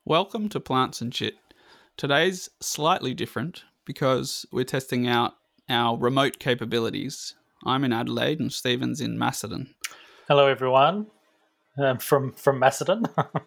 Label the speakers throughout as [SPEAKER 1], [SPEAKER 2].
[SPEAKER 1] Welcome to Plants and Shit. Today's slightly different because we're testing out our remote capabilities. I'm in Adelaide and Stephen's in Macedon.
[SPEAKER 2] Hello, everyone. From Macedon.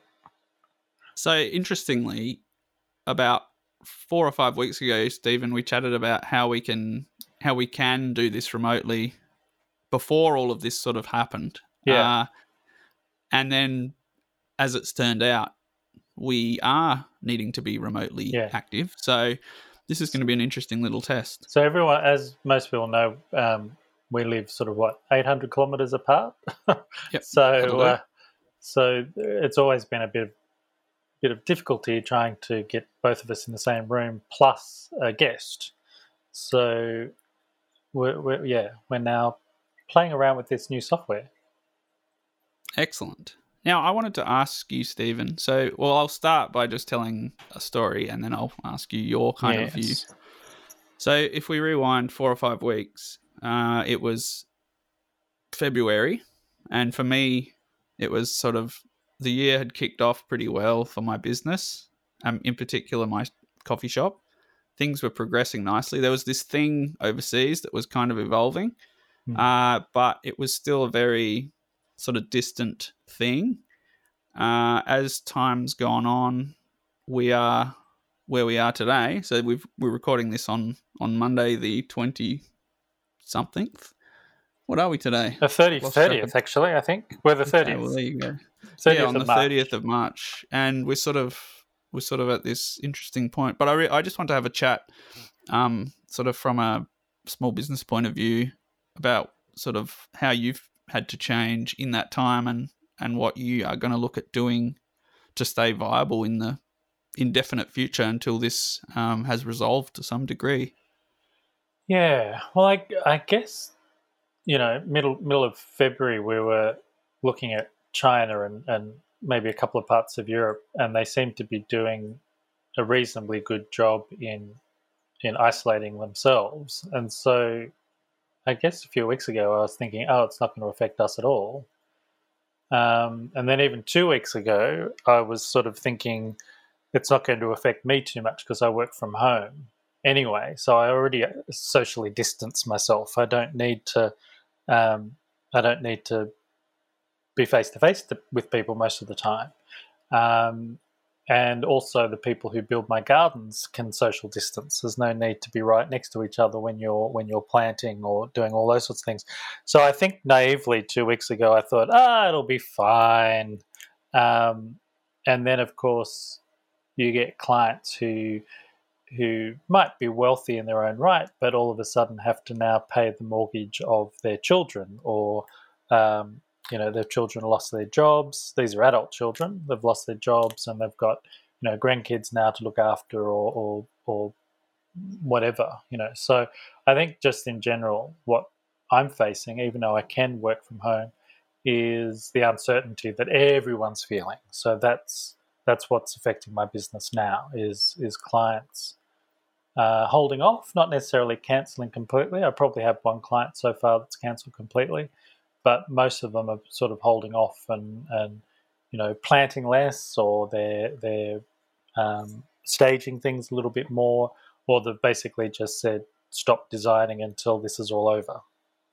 [SPEAKER 1] So, interestingly, about 4 or 5 weeks ago, Stephen, we chatted about how we can do this remotely before all of this sort of happened.
[SPEAKER 2] Yeah.
[SPEAKER 1] And then, as it's turned out, we are needing to be remotely active. So this is going to be an interesting little test.
[SPEAKER 2] So everyone, as most people know, we live sort of 800 kilometres apart.
[SPEAKER 1] Yep.
[SPEAKER 2] So it's always been a bit of difficulty trying to get both of us in the same room plus a guest. So we're now playing around with this new software.
[SPEAKER 1] Excellent. Now, I wanted to ask you, Stephen. I'll start by just telling a story and then I'll ask you your kind of view. So if we rewind 4 or 5 weeks, it was February. And for me, it was sort of the year had kicked off pretty well for my business, in particular my coffee shop. Things were progressing nicely. There was this thing overseas that was kind of evolving, but it was still a very sort of distant thing. As time's gone on, we are where we are today. So we're recording this on Monday, the 20-something. What are we today?
[SPEAKER 2] The 30th, actually, I think. We're the 30th.
[SPEAKER 1] Okay, well, there you go.
[SPEAKER 2] 30th
[SPEAKER 1] on the 30th of March. And we're sort of at this interesting point. But I just want to have a chat sort of from a small business point of view about sort of how you've had to change in that time and what you are going to look at doing to stay viable in the indefinite future until this has resolved to some degree.
[SPEAKER 2] Yeah, well, I guess, middle of February we were looking at China and maybe a couple of parts of Europe, and they seem to be doing a reasonably good job in isolating themselves. And so I guess a few weeks ago I was thinking, it's not going to affect us at all. And then even 2 weeks ago I was sort of thinking it's not going to affect me too much because I work from home anyway. So I already socially distance myself. I don't need to be face to face with people most of the time. And also the people who build my gardens can social distance. There's no need to be right next to each other when you're planting or doing all those sorts of things. So I think naively 2 weeks ago I thought, it'll be fine. And then of course you get clients who might be wealthy in their own right, but all of a sudden have to now pay the mortgage of their children, or their children lost their jobs. These are adult children. They've lost their jobs and they've got, grandkids now to look after or whatever, So I think just in general, what I'm facing, even though I can work from home, is the uncertainty that everyone's feeling. So that's what's affecting my business now is clients holding off, not necessarily cancelling completely. I probably have one client so far that's cancelled completely, but most of them are sort of holding off and planting less, or they're staging things a little bit more, or they've basically just said stop designing until this is all over.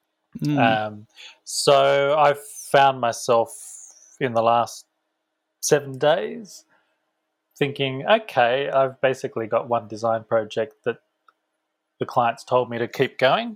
[SPEAKER 2] So I've found myself in the last 7 days thinking, okay, I've basically got one design project that the clients told me to keep going.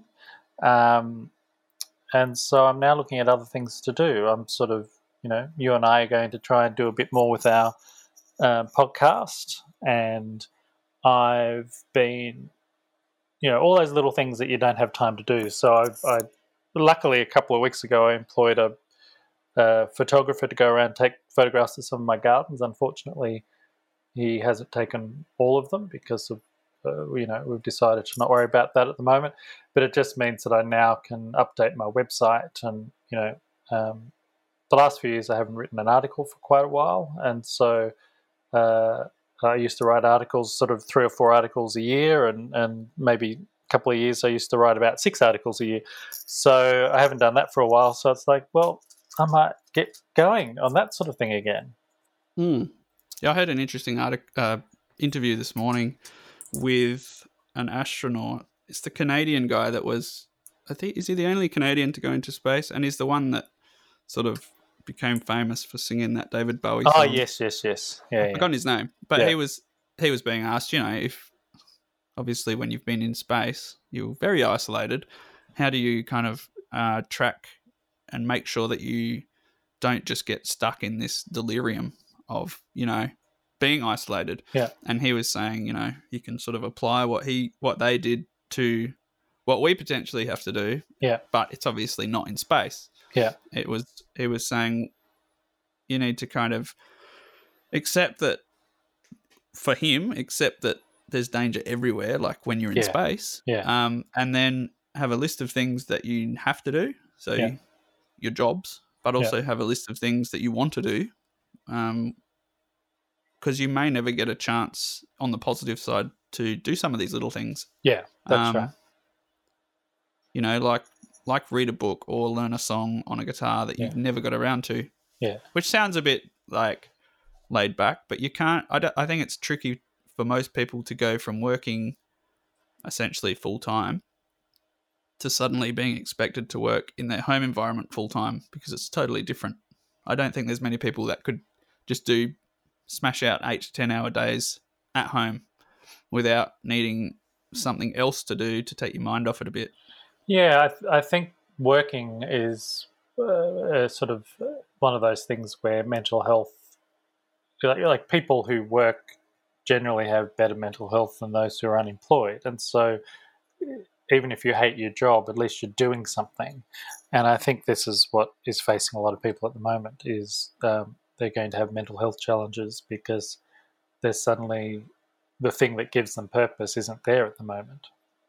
[SPEAKER 2] And so I'm now looking at other things to do. I'm sort of, you and I are going to try and do a bit more with our podcast. And I've been, all those little things that you don't have time to do. So I luckily a couple of weeks ago I employed a photographer to go around and take photographs of some of my gardens. Unfortunately, he hasn't taken all of them because of, we've decided to not worry about that at the moment. But it just means that I now can update my website. And, the last few years I haven't written an article for quite a while. And so I used to write articles, sort of 3 or 4 articles a year. And maybe a couple of years I used to write about 6 articles a year. So I haven't done that for a while. So it's like, well, I might get going on that sort of thing again.
[SPEAKER 1] Yeah, I heard an interesting interview this morning with an astronaut. It's the Canadian guy that was, I think, is he the only Canadian to go into space? And he's the one that sort of became famous for singing that David Bowie song.
[SPEAKER 2] Oh, yes. Yeah,
[SPEAKER 1] I've forgotten his name, but
[SPEAKER 2] yeah.
[SPEAKER 1] he was being asked, if obviously when you've been in space, you're very isolated. How do you kind of track and make sure that you don't just get stuck in this delirium of, being isolated?
[SPEAKER 2] Yeah.
[SPEAKER 1] And he was saying, you can sort of apply what they did to what we potentially have to do.
[SPEAKER 2] Yeah.
[SPEAKER 1] But it's obviously not in space.
[SPEAKER 2] Yeah.
[SPEAKER 1] He was saying you need to kind of accept that there's danger everywhere, like when you're in space.
[SPEAKER 2] Yeah.
[SPEAKER 1] And then have a list of things that you have to do. So your jobs, but also have a list of things that you want to do. Because you may never get a chance on the positive side to do some of these little things.
[SPEAKER 2] Yeah, that's right.
[SPEAKER 1] Like read a book or learn a song on a guitar that you've never got around to.
[SPEAKER 2] Yeah.
[SPEAKER 1] Which sounds a bit like laid back, but you can't. I think it's tricky for most people to go from working essentially full time to suddenly being expected to work in their home environment full time, because it's totally different. I don't think there's many people that could just smash out 8 to 10 hour days at home without needing something else to do to take your mind off it a bit.
[SPEAKER 2] Yeah, I think working is sort of one of those things where mental health, like people who work generally have better mental health than those who are unemployed. And so even if you hate your job, at least you're doing something. And I think this is what is facing a lot of people at the moment is they're going to have mental health challenges because there's suddenly the thing that gives them purpose isn't there at the moment.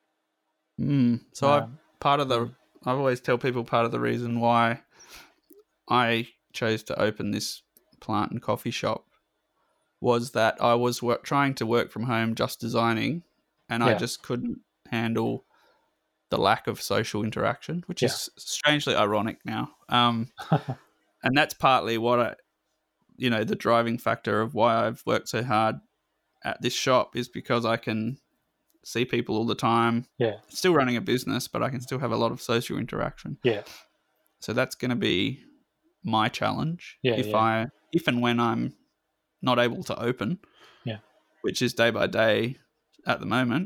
[SPEAKER 1] So I always tell people part of the reason why I chose to open this plant and coffee shop was that I was trying to work from home just designing, and I just couldn't handle the lack of social interaction, which is strangely ironic now. And that's partly what the driving factor of why I've worked so hard at this shop is because I can see people all the time.
[SPEAKER 2] Yeah.
[SPEAKER 1] Still running a business, but I can still have a lot of social interaction.
[SPEAKER 2] Yeah.
[SPEAKER 1] So that's going to be my challenge if and when I'm not able to open.
[SPEAKER 2] Yeah.
[SPEAKER 1] Which is day by day at the moment.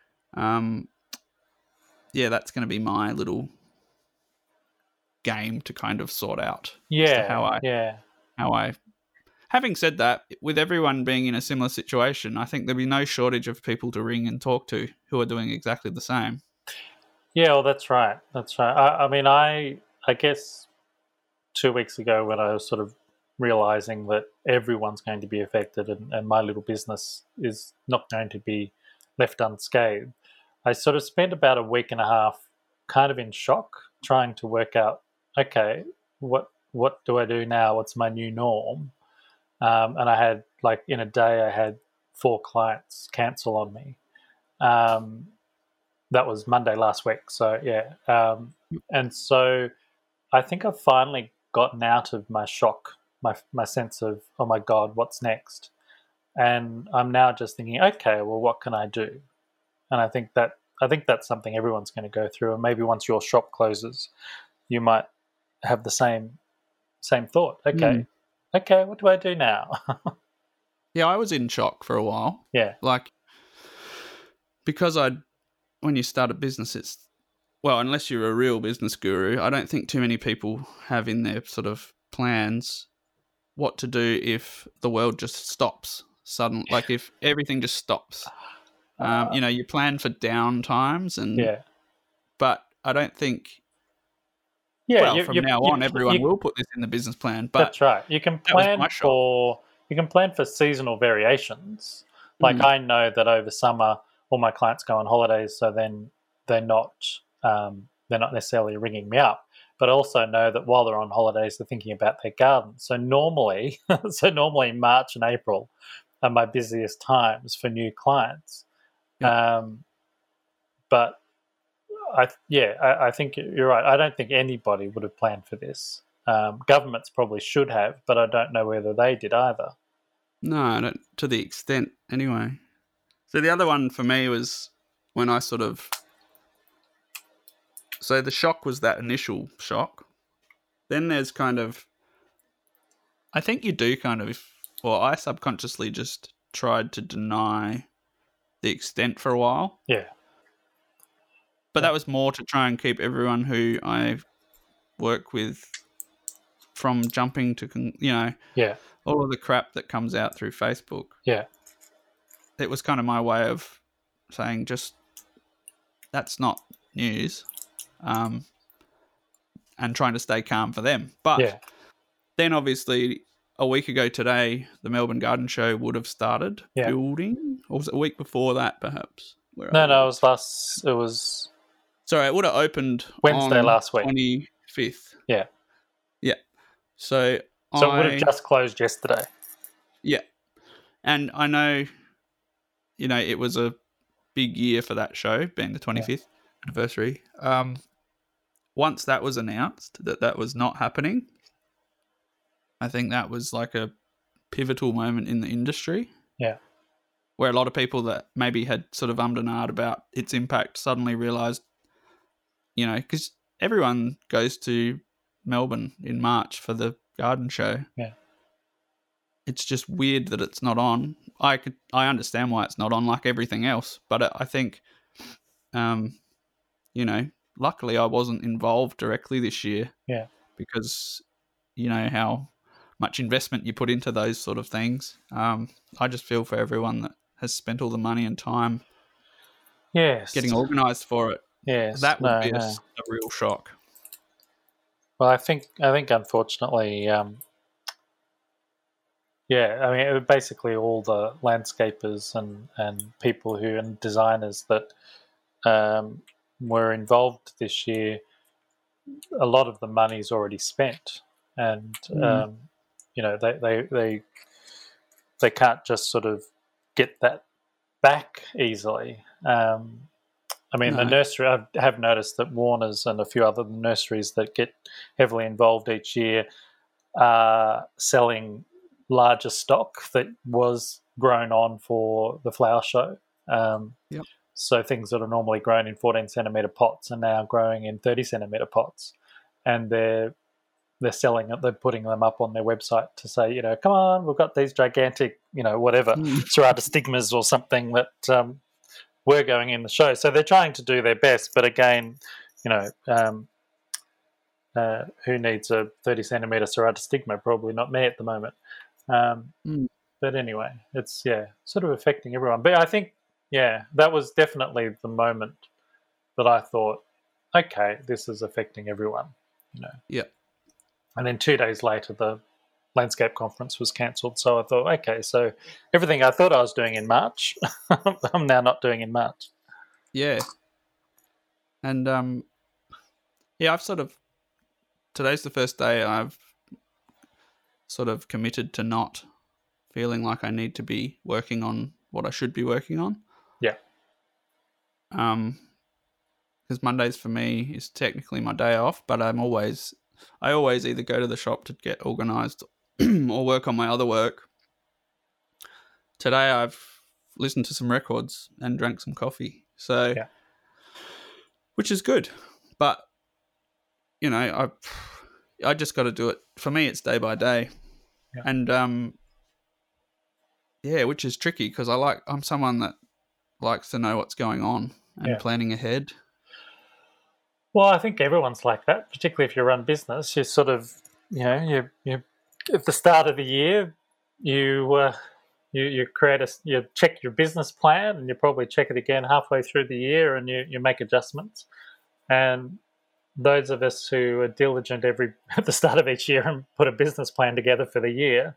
[SPEAKER 1] That's going to be my little game to kind of sort out. How I. Having said that, with everyone being in a similar situation, I think there'll be no shortage of people to ring and talk to who are doing exactly the same.
[SPEAKER 2] Yeah, well, that's right. I mean, I guess 2 weeks ago when I was sort of realizing that everyone's going to be affected and my little business is not going to be left unscathed, I sort of spent about a week and a half kind of in shock trying to work out, okay, what do I do now? What's my new norm? And I had, like, in a day, I had 4 clients cancel on me. That was Monday last week. So, yeah. And so I think I've finally gotten out of my shock, my sense of, oh, my God, what's next? And I'm now just thinking, okay, well, what can I do? And I think that's something everyone's going to go through. And maybe once your shop closes, you might have the same thought. Okay, what do I do now?
[SPEAKER 1] Yeah, I was in shock for a while.
[SPEAKER 2] Yeah.
[SPEAKER 1] Because when you start a business, unless you're a real business guru, I don't think too many people have in their sort of plans what to do if the world just stops suddenly, like if everything just stops. You plan for down times but I don't think from now on, everyone will put this in the business plan. But
[SPEAKER 2] that's right. You can plan for seasonal variations. Like I know that over summer, all my clients go on holidays, so then they're not necessarily ringing me up. But I also know that while they're on holidays, they're thinking about their garden. So normally March and April are my busiest times for new clients.
[SPEAKER 1] Yeah.
[SPEAKER 2] But I think you're right. I don't think anybody would have planned for this. Governments probably should have, but I don't know whether they did either.
[SPEAKER 1] No, not to the extent anyway. So the other one for me was when I sort of... So the shock was that initial shock. Then there's kind of... I think you do kind of... Well, I subconsciously just tried to deny the extent for a while.
[SPEAKER 2] Yeah.
[SPEAKER 1] But that was more to try and keep everyone who I work with from jumping to, all of the crap that comes out through Facebook.
[SPEAKER 2] Yeah.
[SPEAKER 1] It was kind of my way of saying just that's not news, and trying to stay calm for them. But then obviously a week ago today, the Melbourne Garden Show would have started building. Or was it a week before that perhaps?
[SPEAKER 2] No, it was...
[SPEAKER 1] Sorry, it would have opened
[SPEAKER 2] Wednesday
[SPEAKER 1] on
[SPEAKER 2] last week.
[SPEAKER 1] 25th.
[SPEAKER 2] Yeah.
[SPEAKER 1] Yeah. So
[SPEAKER 2] it would have just closed yesterday.
[SPEAKER 1] Yeah. And I know, it was a big year for that show, being the 25th anniversary. Once that was announced, that was not happening, I think that was like a pivotal moment in the industry.
[SPEAKER 2] Yeah.
[SPEAKER 1] Where a lot of people that maybe had sort of ummed and ahed about its impact suddenly realised, because everyone goes to Melbourne in March for the garden show.
[SPEAKER 2] Yeah.
[SPEAKER 1] It's just weird that it's not on. I understand why it's not on, like everything else, but I think, luckily I wasn't involved directly this year.
[SPEAKER 2] Yeah.
[SPEAKER 1] Because you know how much investment you put into those sort of things. I just feel for everyone that has spent all the money and time getting organised for it.
[SPEAKER 2] Yes.
[SPEAKER 1] That would be a real shock.
[SPEAKER 2] Well, I think unfortunately, basically all the landscapers and people and designers that were involved this year, a lot of the money's already spent, and they can't just sort of get that back easily. The nursery, I have noticed that Warner's and a few other nurseries that get heavily involved each year are selling larger stock that was grown on for the flower show. So things that are normally grown in 14 centimetre pots are now growing in 30 centimetre pots, and they're selling it. They're putting them up on their website to say, come on, we've got these gigantic, whatever serrata stigmas or something that were going in the show. So they're trying to do their best, but again, who needs a 30 centimetre serrata stigma? Probably not me at the moment. But anyway, it's sort of affecting everyone. But I think that was definitely the moment that I thought, okay, this is affecting everyone.
[SPEAKER 1] Yeah.
[SPEAKER 2] And then 2 days later, the landscape conference was cancelled. So I thought, okay, so everything I thought I was doing in March, I'm now not doing in March.
[SPEAKER 1] Yeah. And I've sort of, today's the first day I've sort of committed to not feeling like I need to be working on what I should be working on.
[SPEAKER 2] Yeah.
[SPEAKER 1] Because Mondays for me is technically my day off, but I always either go to the shop to get organised or work on my other work. Today I've listened to some records and drank some coffee, which is good. But I just got to do it. For me, it's day by day, and which is tricky because I'm someone that likes to know what's going on and planning ahead.
[SPEAKER 2] Well, I think everyone's like that, particularly if you run business. You sort of, you at the start of the year, you you check your business plan, and you probably check it again halfway through the year, and you make adjustments. And those of us who are diligent at the start of each year and put a business plan together for the year,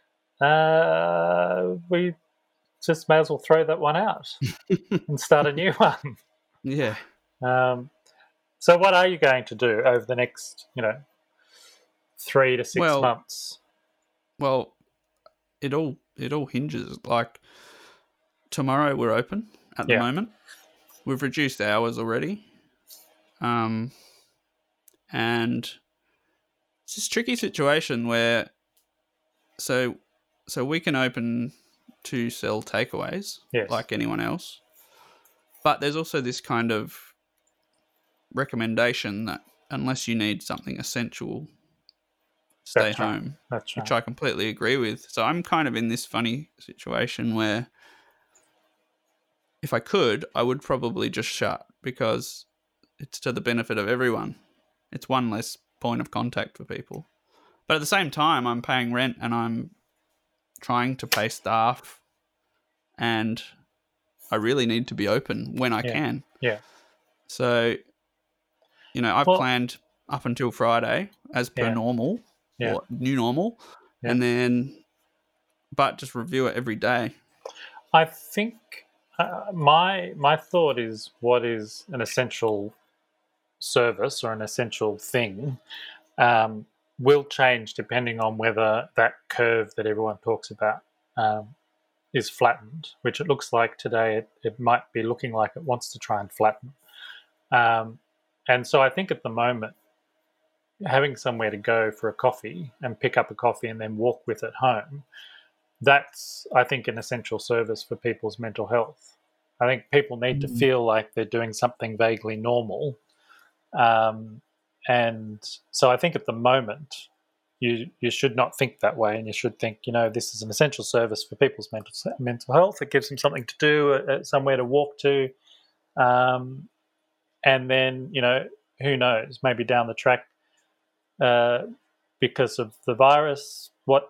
[SPEAKER 2] we just may as well throw that one out and start a new one.
[SPEAKER 1] Yeah.
[SPEAKER 2] So what are you going to do over the next, 3 to 6 months?
[SPEAKER 1] Well, it all hinges. Like tomorrow we're open at the moment. We've reduced hours already. And it's this tricky situation where, so so we can open to sell takeaways like anyone else. But there's also this kind of recommendation that unless you need something essential, stay home,
[SPEAKER 2] That's right.
[SPEAKER 1] which I completely agree with. So I'm kind of in this funny situation where if I could, I would probably just shut because it's to the benefit of everyone. It's one less point of contact for people. But at the same time, I'm paying rent and I'm trying to pay staff, and I really need to be open when I can.
[SPEAKER 2] Yeah.
[SPEAKER 1] So, I've planned up until Friday as per normal or new normal, and then, but just review it every day.
[SPEAKER 2] I think my thought is what is an essential service or an essential thing will change depending on whether that curve that everyone talks about is flattened, which it looks like today it might be looking like it wants to try and flatten. And so I think at the moment, having somewhere to go for a coffee and pick up a coffee and then walk with it home, that's, I think, an essential service for people's mental health. I think people need to feel like they're doing something vaguely normal. And so I think at the moment, you should not think that way, and you should think, this is an essential service for people's mental health. It gives them something to do, somewhere to walk to. And then, who knows, maybe down the track, because of the virus, what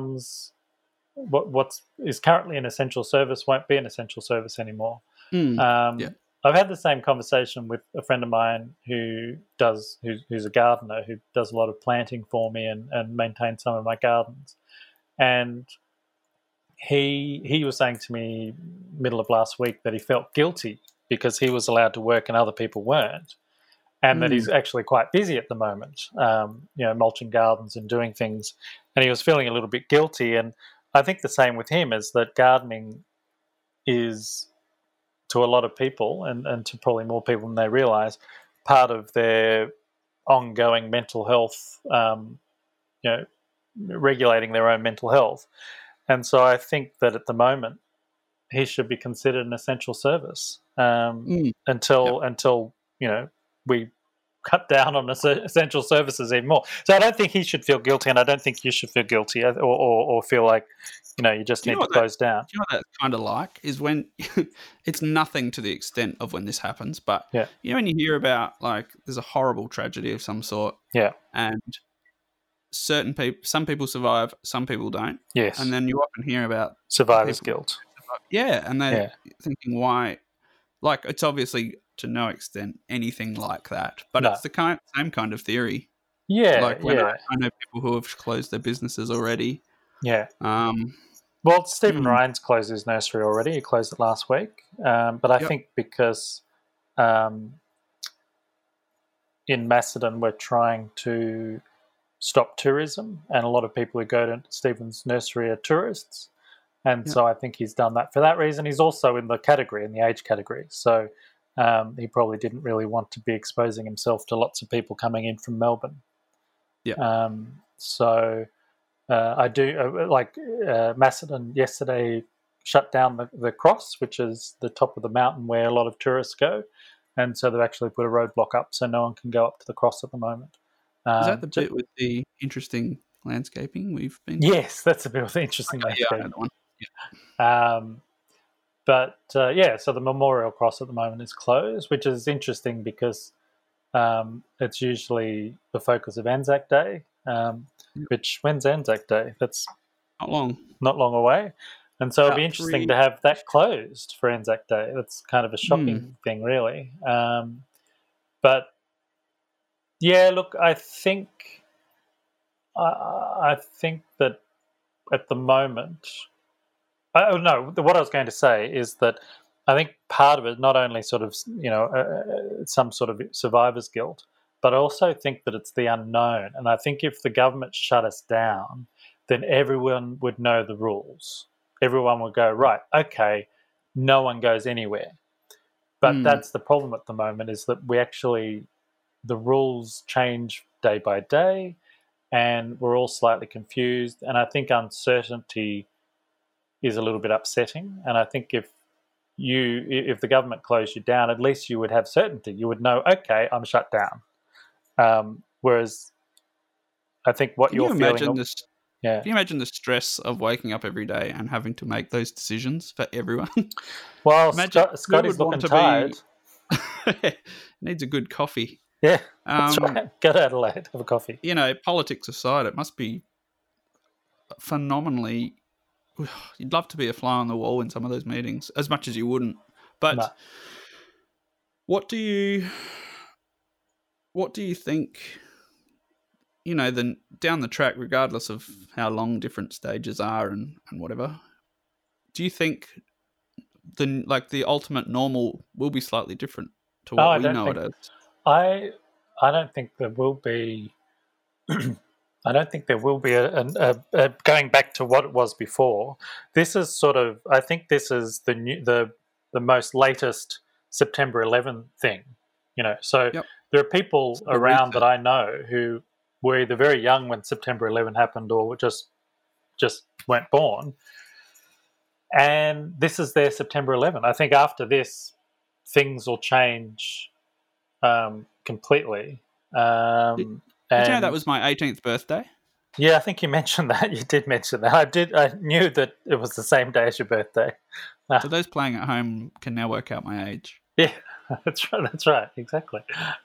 [SPEAKER 2] is currently an essential service won't be an essential service anymore. I've had the same conversation with a friend of mine who's a gardener, who does a lot of planting for me and maintains some of my gardens. And he was saying to me middle of last week that he felt guilty because he was allowed to work and other people weren't, and that he's actually quite busy at the moment, mulching gardens and doing things, and he was feeling a little bit guilty. And I think the same with him is that gardening is, to a lot of people, and to probably more people than they realise, part of their ongoing mental health, regulating their own mental health. And so I think that at the moment he should be considered an essential service until we cut down on essential services even more. So I don't think he should feel guilty, and I don't think you should feel guilty or feel like you just need to close down.
[SPEAKER 1] Do you know what that's kind of like is when it's nothing to the extent of when this happens, but when you hear about like there's a horrible tragedy of some sort, and some people survive, some people don't, and then you often hear about
[SPEAKER 2] survivor's guilt,
[SPEAKER 1] and they're thinking why, like it's obviously to no extent anything like that, but it's the same kind of theory. Like when I know people who have closed their businesses already.
[SPEAKER 2] Well, Stephen Ryan's closed his nursery already. He closed it last week. But I think because in Macedon we're trying to stop tourism, and a lot of people who go to Stephen's nursery are tourists. And so I think he's done that for that reason. He's also in the age category. So he probably didn't really want to be exposing himself to lots of people coming in from Melbourne. I do Macedon yesterday shut down the cross, which is the top of the mountain where a lot of tourists go, and so they've actually put a roadblock up so no one can go up to the cross at the moment.
[SPEAKER 1] Is that the bit with the interesting landscaping we've been?
[SPEAKER 2] Yes, that's the bit with the interesting landscaping.
[SPEAKER 1] Yeah, I know the one.
[SPEAKER 2] So the Memorial Cross at the moment is closed, which is interesting because it's usually the focus of Anzac Day. Which, when's Anzac Day? That's not long away, and so it'll be interesting to have that closed for Anzac Day. That's kind of a shocking thing, really. But yeah, look, I think that at the moment, what I was going to say is that I think part of it, not only sort of some sort of survivor's guilt, but I also think that it's the unknown. And I think if the government shut us down, then everyone would know the rules. Everyone would go, right, okay, no one goes anywhere. But that's the problem at the moment, is that the rules change day by day. and we're all slightly confused. And I think uncertainty is a little bit upsetting. And I think if the government closed you down, at least you would have certainty. You would know, okay, I'm shut down. Whereas I think what
[SPEAKER 1] Can
[SPEAKER 2] you're
[SPEAKER 1] you
[SPEAKER 2] feeling,
[SPEAKER 1] imagine this?
[SPEAKER 2] yeah.
[SPEAKER 1] Can you imagine the stress of waking up every day and having to make those decisions for everyone?
[SPEAKER 2] Well,
[SPEAKER 1] Imagine
[SPEAKER 2] Scotty's looking tired.
[SPEAKER 1] Needs a good coffee.
[SPEAKER 2] Yeah, that's right. Go to Adelaide, have a coffee.
[SPEAKER 1] You know, politics aside, it must be phenomenally. You'd love to be a fly on the wall in some of those meetings, as much as you wouldn't. But
[SPEAKER 2] No.
[SPEAKER 1] what do you think? You know, then down the track, regardless of how long different stages are and whatever, do you think the ultimate normal will be slightly different to what we know it as?
[SPEAKER 2] I don't think there will be. I don't think there will be a going back to what it was before. This is sort of. I think this is the most latest September 11 thing. You know, so there are people around that I know who were either very young when September 11 happened or just weren't born. And this is their September 11. I think after this, things will change completely.
[SPEAKER 1] Did you know that was my 18th birthday?
[SPEAKER 2] Yeah, I think you mentioned that. You did mention that. I knew that it was the same day as your birthday.
[SPEAKER 1] So those playing at home can now work out my age.
[SPEAKER 2] Yeah, that's right. That's right. Exactly.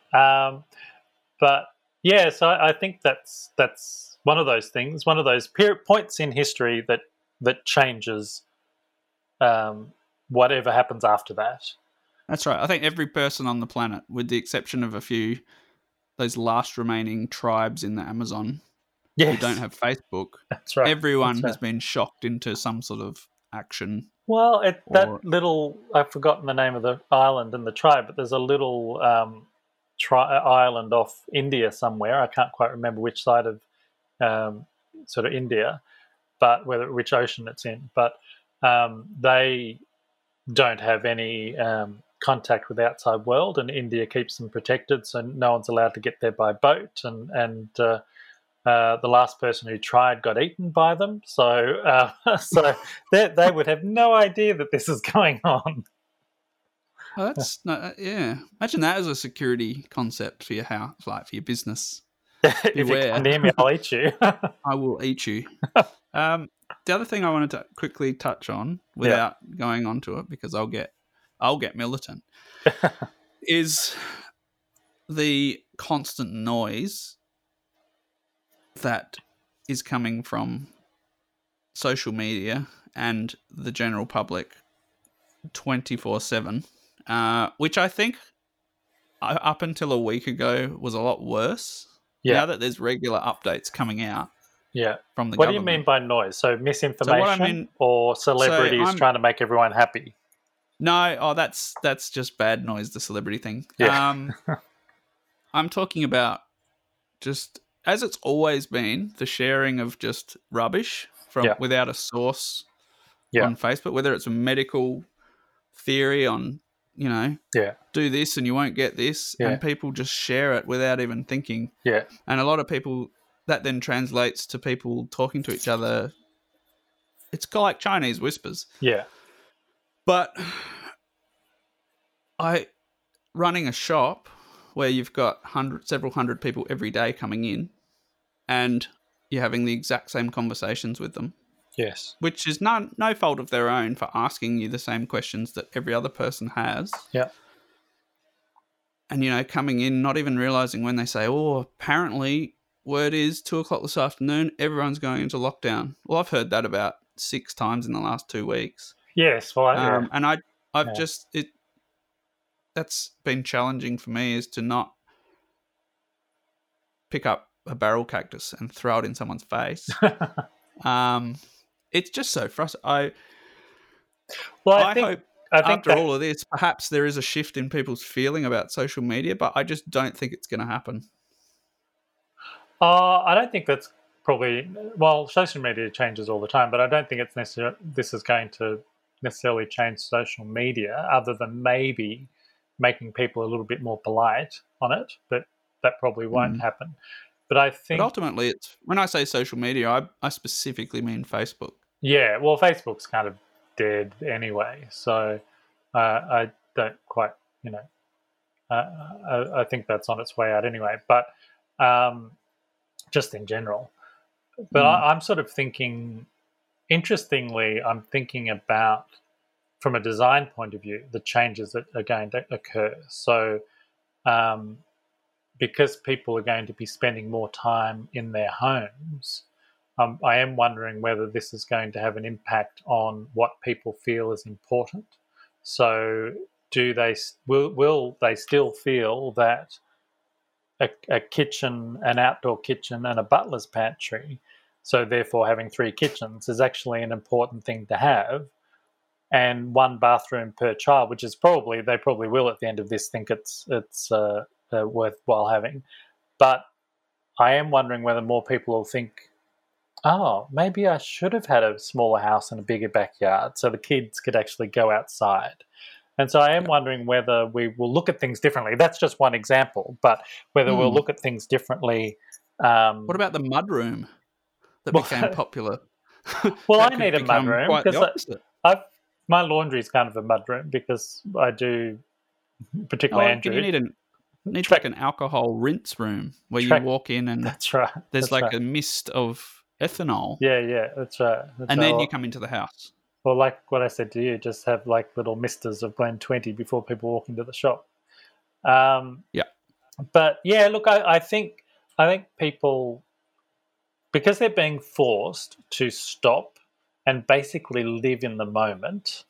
[SPEAKER 2] But yeah, so I think that's one of those things, one of those points in history that changes whatever happens after that.
[SPEAKER 1] That's right. I think every person on the planet, with the exception of a few, those last remaining tribes in the Amazon who don't have Facebook,
[SPEAKER 2] that's right.
[SPEAKER 1] Everyone has been shocked into some sort of action.
[SPEAKER 2] Well, that little, I've forgotten the name of the island and the tribe, but there's a little island off India somewhere. I can't quite remember which side of sort of India, but which ocean it's in. But they don't have any contact with the outside world, and India keeps them protected, so no one's allowed to get there by boat. And the last person who tried got eaten by them. So they would have no idea that this is going on.
[SPEAKER 1] Oh, that's Imagine that as a security concept for your house, like for your business.
[SPEAKER 2] If you come near me, I'll eat you.
[SPEAKER 1] I will eat you. The other thing I wanted to quickly touch on, without going on to it, because I'll get militant, is the constant noise that is coming from social media and the general public 24/7. Which I think up until a week ago was a lot worse. Yeah. Now that there's regular updates coming out from the government.
[SPEAKER 2] What do you mean by noise? So misinformation or celebrities trying to make everyone happy?
[SPEAKER 1] No, that's just bad noise, the celebrity thing.
[SPEAKER 2] Yeah.
[SPEAKER 1] I'm talking about just, as it's always been, the sharing of just rubbish without a source on Facebook, whether it's a medical theory on, do this and you won't get this, and people just share it without even thinking.
[SPEAKER 2] Yeah.
[SPEAKER 1] And a lot of people, that then translates to people talking to each other. It's like Chinese whispers.
[SPEAKER 2] Yeah.
[SPEAKER 1] But running a shop where you've got several hundred people every day coming in, and you're having the exact same conversations with them.
[SPEAKER 2] Yes.
[SPEAKER 1] Which is no fault of their own for asking you the same questions that every other person has.
[SPEAKER 2] Yeah.
[SPEAKER 1] And, coming in, not even realising when they say, apparently word is 2:00 this afternoon, everyone's going into lockdown. Well, I've heard that about 6 times in the last 2 weeks.
[SPEAKER 2] Yes. Well,
[SPEAKER 1] and I've just, that's been challenging for me, is to not pick up a barrel cactus and throw it in someone's face. It's just so frustrating. I hope after all of this, perhaps there is a shift in people's feeling about social media, but I just don't think it's going to happen.
[SPEAKER 2] I don't think that's probably... Well, social media changes all the time, but I don't think this is going to necessarily change social media, other than maybe making people a little bit more polite on it, but that probably won't happen. But I
[SPEAKER 1] But
[SPEAKER 2] think,
[SPEAKER 1] ultimately, it's when I say social media, I specifically mean Facebook.
[SPEAKER 2] yeah, well, Facebook's kind of dead anyway. So I don't quite, you know, I think that's on its way out anyway. But just in general. But I'm sort of thinking, interestingly, I'm thinking about, from a design point of view, the changes that are going to occur. So because people are going to be spending more time in their homes, I am wondering whether this is going to have an impact on what people feel is important. So, will they still feel that a kitchen, an outdoor kitchen, and a butler's pantry, so therefore having 3 kitchens is actually an important thing to have, and 1 bathroom per child, which is probably, they probably will at the end of this think it's worthwhile having. But I am wondering whether more people will think, oh, maybe I should have had a smaller house and a bigger backyard so the kids could actually go outside. And so I am wondering whether we will look at things differently. That's just one example, but whether we'll look at things differently.
[SPEAKER 1] What about the mudroom that became popular?
[SPEAKER 2] Well, I need a mudroom because my laundry is kind of a mudroom because I do, particularly Andrew.
[SPEAKER 1] You need like an alcohol rinse room where you walk in and
[SPEAKER 2] that's right.
[SPEAKER 1] There's a mist of ethanol.
[SPEAKER 2] Yeah, that's right.
[SPEAKER 1] And then you come into the house.
[SPEAKER 2] Well, like what I said to you, just have like little misters of Glen 20 before people walk into the shop.
[SPEAKER 1] Yeah.
[SPEAKER 2] But yeah, look, I think people, because they're being forced to stop and basically live in the moment,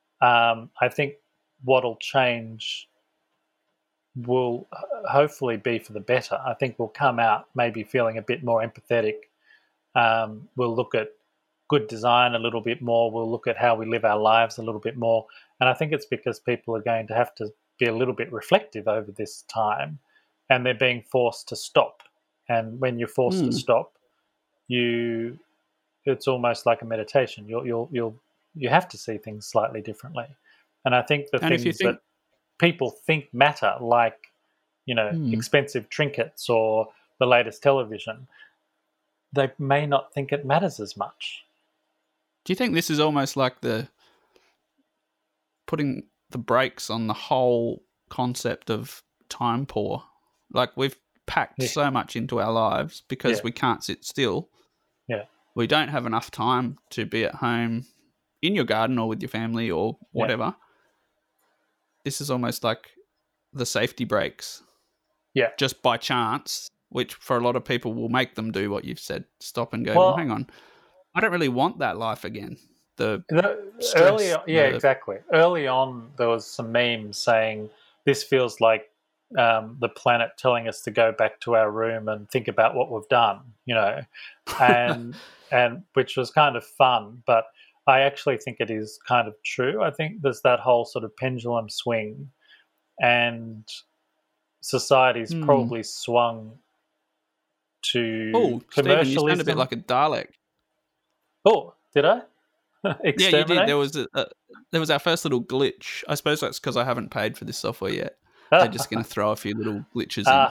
[SPEAKER 2] I think what'll change will hopefully be for the better. I think we'll come out maybe feeling a bit more empathetic. We'll look at good design a little bit more. We'll look at how we live our lives a little bit more. And I think it's because people are going to have to be a little bit reflective over this time, and they're being forced to stop. And when you're forced to stop, it's almost like a meditation. You have to see things slightly differently. And I think the things that people think matter, like, you know, expensive trinkets or the latest television, they may not think it matters as much.
[SPEAKER 1] Do you think this is almost like the putting the brakes on the whole concept of time poor? Like, we've packed so much into our lives because we can't sit still.
[SPEAKER 2] Yeah.
[SPEAKER 1] We don't have enough time to be at home in your garden or with your family or whatever. Yeah. This is almost like the safety brakes.
[SPEAKER 2] Yeah.
[SPEAKER 1] Just by chance, which for a lot of people will make them do what you've said. Stop and go, well, hang on. I don't really want that life again.
[SPEAKER 2] Exactly. Early on, there was some memes saying this feels like the planet telling us to go back to our room and think about what we've done, you know, and which was kind of fun. But I actually think it is kind of true. I think there's that whole sort of pendulum swing, and society's probably swung to commercialism.
[SPEAKER 1] Stephen, you sound a bit like a Dalek.
[SPEAKER 2] Oh, did I?
[SPEAKER 1] Yeah, you did. There was our first little glitch. I suppose that's because I haven't paid for this software yet. They're just going to throw a few little glitches in.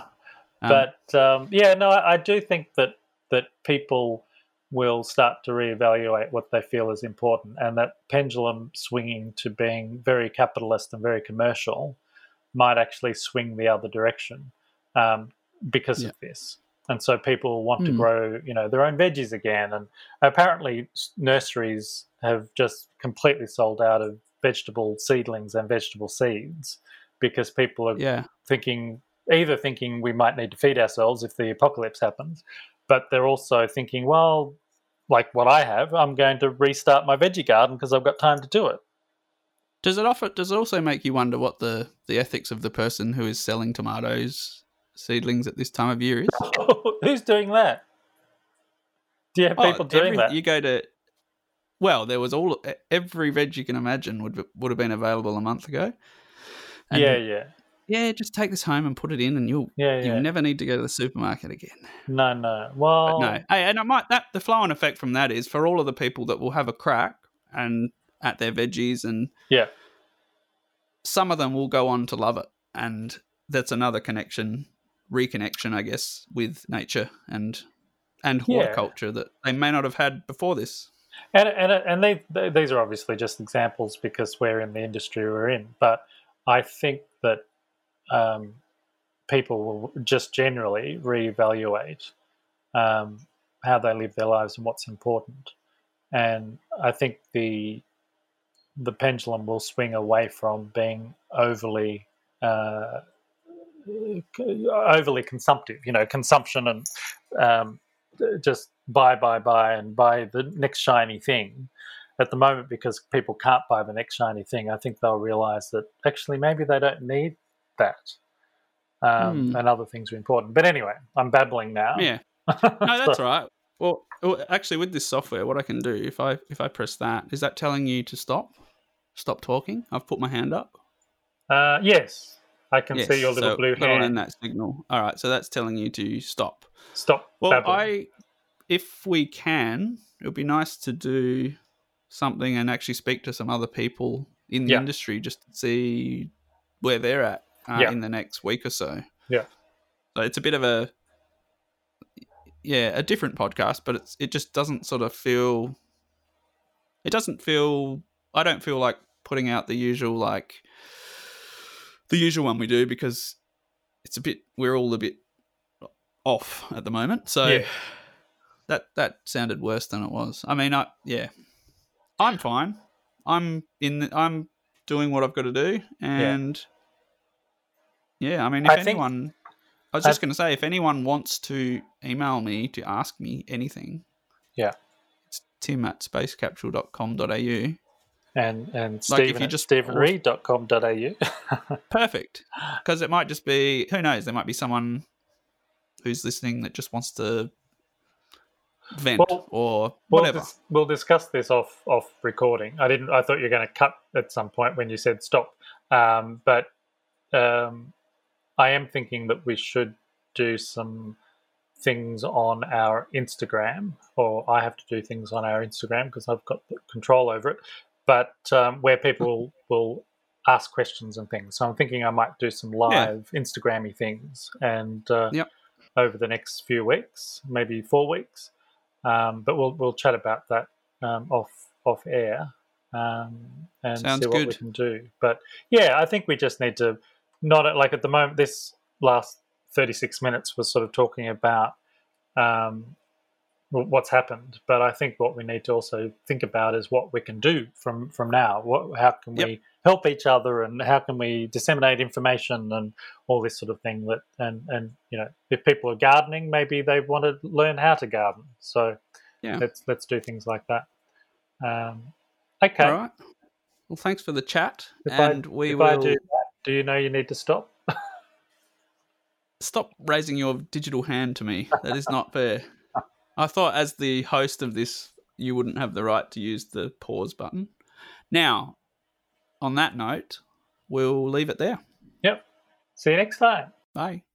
[SPEAKER 2] I do think that people will start to reevaluate what they feel is important, and that pendulum swinging to being very capitalist and very commercial might actually swing the other direction because of this. And so people want to grow, you know, their own veggies again. And apparently nurseries have just completely sold out of vegetable seedlings and vegetable seeds because people are thinking we might need to feed ourselves if the apocalypse happens, but they're also thinking, well, like what I have, I'm going to restart my veggie garden because I've got time to do it.
[SPEAKER 1] Does it also make you wonder what the ethics of the person who is selling tomatoes seedlings at this time of year is?
[SPEAKER 2] Who's doing that? Do you have people doing that?
[SPEAKER 1] You go to, well, there was every veg you can imagine would have been available a month ago. And just take this home and put it in, and you'll never need to go to the supermarket again.
[SPEAKER 2] No. Well,
[SPEAKER 1] but no. Hey, and the flow-on effect from that is for all of the people that will have a crack and at their veggies, and some of them will go on to love it, and that's another connection reconnection, I guess, with nature and
[SPEAKER 2] Yeah.
[SPEAKER 1] horticulture that they may not have had before this.
[SPEAKER 2] And these are obviously just examples because we're in the industry we're in. But I think that people will just generally reevaluate how they live their lives and what's important. And I think the pendulum will swing away from being overly consumptive. Consumption and just buy and buy the next shiny thing. At the moment, because people can't buy the next shiny thing, I think they'll realise that actually maybe they don't need that, and other things are important. But anyway, I'm babbling now.
[SPEAKER 1] Yeah, no, that's right. Well, actually, with this software, what I can do if I press that, is that telling you to stop talking? I've put my hand up.
[SPEAKER 2] Yes, I can see your little blue hand.
[SPEAKER 1] And that signal. All right, so that's telling you to stop.
[SPEAKER 2] Stop.
[SPEAKER 1] Well,
[SPEAKER 2] babbling.
[SPEAKER 1] If we can, it would be nice to do something and actually speak to some other people in the industry just to see where they're at in the next week or so.
[SPEAKER 2] Yeah.
[SPEAKER 1] So it's a bit of a different podcast, but it just doesn't sort of feel. It doesn't feel. I don't feel like putting out the usual one we do because it's a bit. We're all a bit off at the moment, so that sounded worse than it was. I mean, I'm fine. I'm doing what I've got to do, and I mean, I was just going to say, if anyone wants to email me to ask me anything, it's tim@spacecapsule.com.au.
[SPEAKER 2] And Stephen@stephenreid.com.au.
[SPEAKER 1] Perfect. Because it might just be, who knows, there might be someone who's listening that just wants to vent or whatever.
[SPEAKER 2] We'll discuss this off recording. I thought you were going to cut at some point when you said stop. But I am thinking that we should do some things on our Instagram, or I have to do things on our Instagram because I've got control over it, but where people will ask questions and things. So I'm thinking I might do some live Instagram-y things and over the next few weeks, maybe 4 weeks. But we'll chat about that off air and
[SPEAKER 1] Sounds
[SPEAKER 2] see what we can do. But I think we just need to not like at the moment. This last 36 minutes was sort of talking about what's happened, but I think what we need to also think about is what we can do from now. How can we help each other, and how can we disseminate information and all this sort of thing. And if people are gardening, maybe they want to learn how to garden. So let's do things like that. Okay.
[SPEAKER 1] All right. Well, thanks for the chat.
[SPEAKER 2] If I do that, do you know you need to stop?
[SPEAKER 1] Stop raising your digital hand to me. That is not fair. I thought as the host of this, you wouldn't have the right to use the pause button. Now, on that note, we'll leave it there.
[SPEAKER 2] Yep. See you next time.
[SPEAKER 1] Bye.